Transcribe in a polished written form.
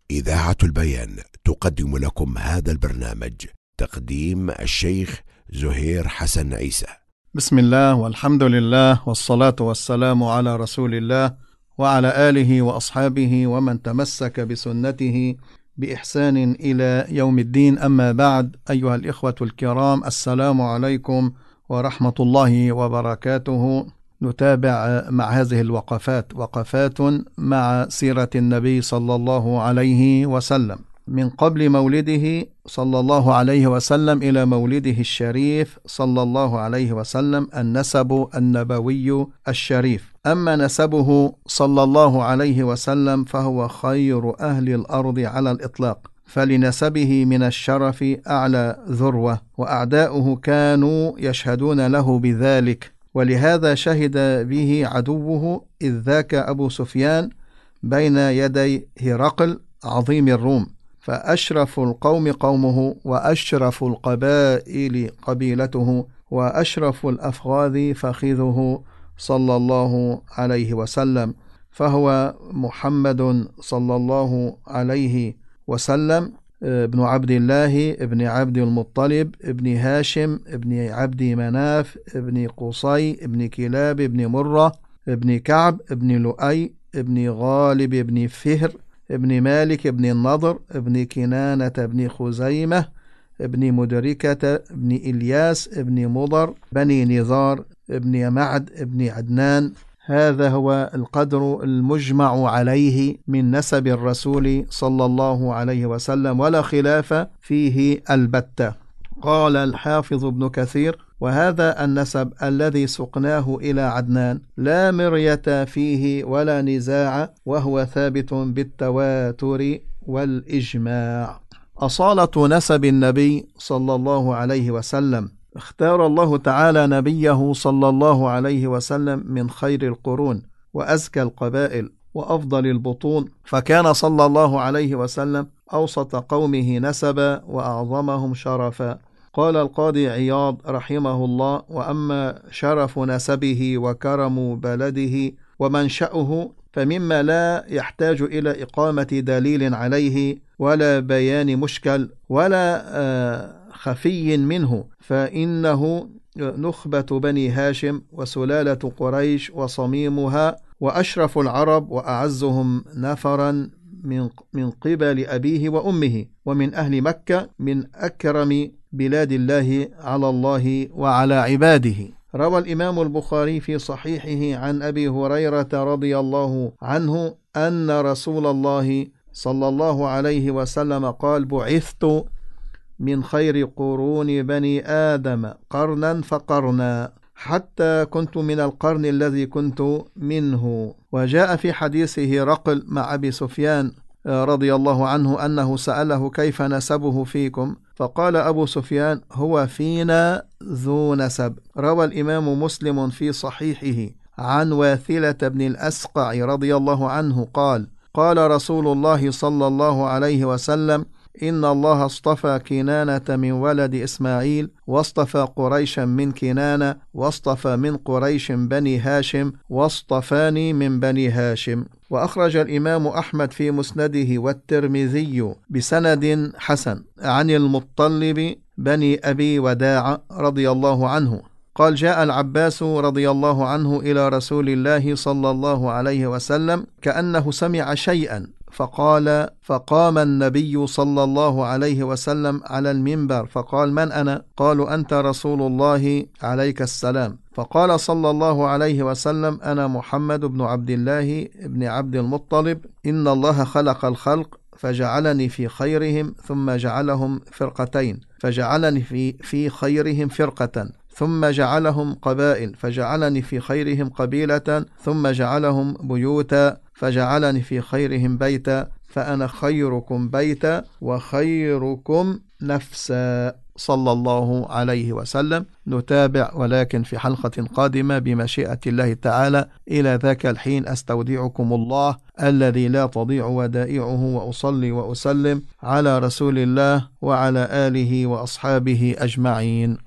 إذاعة البيان تقدم لكم هذا البرنامج. تقديم الشيخ زهير حسن عيسى. بسم الله والحمد لله والصلاة والسلام على رسول الله وعلى آله وأصحابه ومن تمسك بسنته بإحسان إلى يوم الدين. أما بعد، أيها الإخوة الكرام، السلام عليكم ورحمة الله وبركاته. نتابع مع هذه وقفات مع سيرة النبي صلى الله عليه وسلم من قبل مولده صلى الله عليه وسلم إلى مولده الشريف صلى الله عليه وسلم، النسب النبوي الشريف. أما نسبه صلى الله عليه وسلم فهو خير أهل الأرض على الإطلاق، فلنسبه من الشرف أعلى ذروة، وأعداؤه كانوا يشهدون له بذلك، ولهذا شهد به عدوه إذ ذاك أبو سفيان بين يدي هرقل عظيم الروم، فأشرف القوم قومه، وأشرف القبائل قبيلته، وأشرف الأفغاذ فخذه صلى الله عليه وسلم، فهو محمد صلى الله عليه وسلم ابن عبد الله ابن عبد المطلب ابن هاشم ابن عبد مناف ابن قصي ابن كلاب ابن مرة ابن كعب ابن لؤي ابن غالب ابن فهر ابن مالك ابن النضر ابن كنانة ابن خزيمة ابن مدركة ابن إلياس ابن مضر بني نزار ابن معد ابن عدنان. هذا هو القدر المجمع عليه من نسب الرسول صلى الله عليه وسلم، ولا خلاف فيه البتة. قال الحافظ ابن كثير: وهذا النسب الذي سقناه إلى عدنان لا مرية فيه ولا نزاع، وهو ثابت بالتواتر والإجماع. أصالة نسب النبي صلى الله عليه وسلم: اختار الله تعالى نبيه صلى الله عليه وسلم من خير القرون وأزكى القبائل وأفضل البطون، فكان صلى الله عليه وسلم أوسط قومه نسبا وأعظمهم شرفا. قال القاضي عياض رحمه الله: وأما شرف نسبه وكرم بلده ومنشأه فمما لا يحتاج إلى إقامة دليل عليه ولا بيان مشكل ولا خفي منه، فإنه نخبة بني هاشم وسلالة قريش وصميمها، وأشرف العرب وأعزهم نفرا من قبل أبيه وأمه، ومن أهل مكة من أكرم بلاد الله على الله وعلى عباده. روى الإمام البخاري في صحيحه عن أبي هريرة رضي الله عنه أن رسول الله صلى الله عليه وسلم قال: بعثت من خير قرون بني آدم قرنا فقرنا، حتى كنت من القرن الذي كنت منه. وجاء في حديثه هرقل مع أبي سفيان رضي الله عنه أنه سأله: كيف نسبه فيكم؟ فقال أبو سفيان: هو فينا ذو نسب. روى الإمام مسلم في صحيحه عن واثلة بن الأسقع رضي الله عنه قال: قال رسول الله صلى الله عليه وسلم: إن الله اصطفى كنانة من ولد إسماعيل، واصطفى قريشا من كنانة، واصطفى من قريش بني هاشم، واصطفاني من بني هاشم. وأخرج الإمام أحمد في مسنده والترمذي بسند حسن عن المطلب بني أبي وداع رضي الله عنه قال: جاء العباس رضي الله عنه إلى رسول الله صلى الله عليه وسلم كأنه سمع شيئا، فقام النبي صلى الله عليه وسلم على المنبر فقال: من أنا؟ قالوا: أنت رسول الله عليك السلام. فقال صلى الله عليه وسلم: أنا محمد بن عبد الله بن عبد المطلب، إن الله خلق الخلق فجعلني في خيرهم ثم جعلهم فرقتين، فجعلني في خيرهم فرقة، ثم جعلهم قبائل فجعلني في خيرهم قبيلة، ثم جعلهم بيوتا فجعلني في خيرهم بيتا، فأنا خيركم بيتا وخيركم نفسا، صلى الله عليه وسلم. نتابع ولكن في حلقة قادمة بمشيئة الله تعالى. إلى ذاك الحين أستودعكم الله الذي لا تضيع ودائعه، وأصلي وأسلم على رسول الله وعلى آله وأصحابه أجمعين.